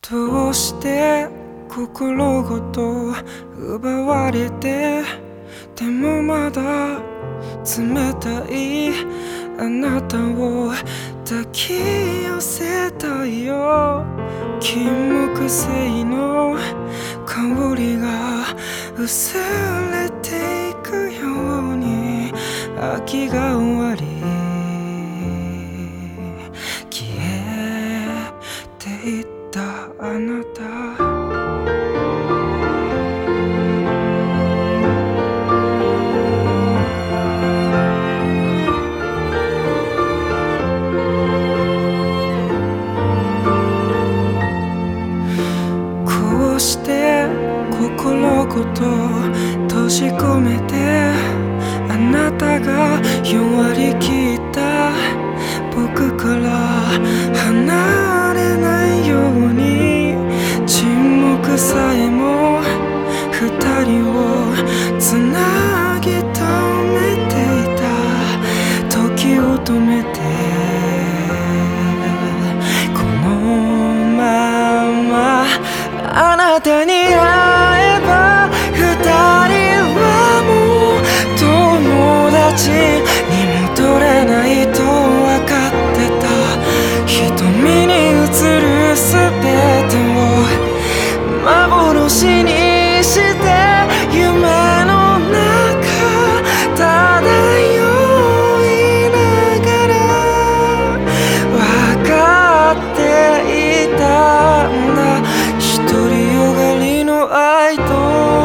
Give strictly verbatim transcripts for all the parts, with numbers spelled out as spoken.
どうして心ごと奪われて、でもまだ冷たいあなたを抱き寄せたいよ。金木犀の香りが薄れていくように、秋が終わり消えていったあなた。こうして心ごと閉じ込めて、あなたが弱り切った僕から離れないように、沈黙さえも二人をつなぎ止めていた。時を止めてこのままあなたに会えば、二人はもう友達に戻れないと分かってた。瞳に映るすべてを幻にして夢の中漂いながら分かっていたんだ。独りよがりの愛と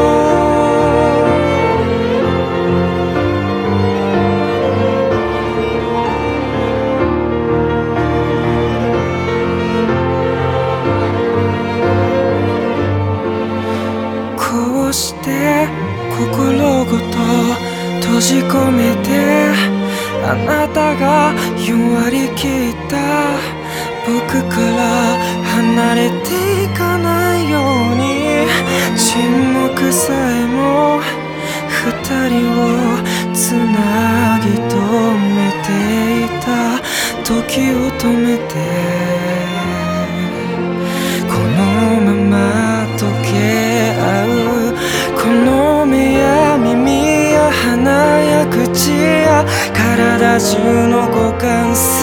こうして心ごと閉じ込めて、あなたが弱り切った僕から離れていかないように、沈黙さえも二人をつなぎ止めていた。時を止めてこのまま溶け合う、この目や耳や鼻や口や体中の五感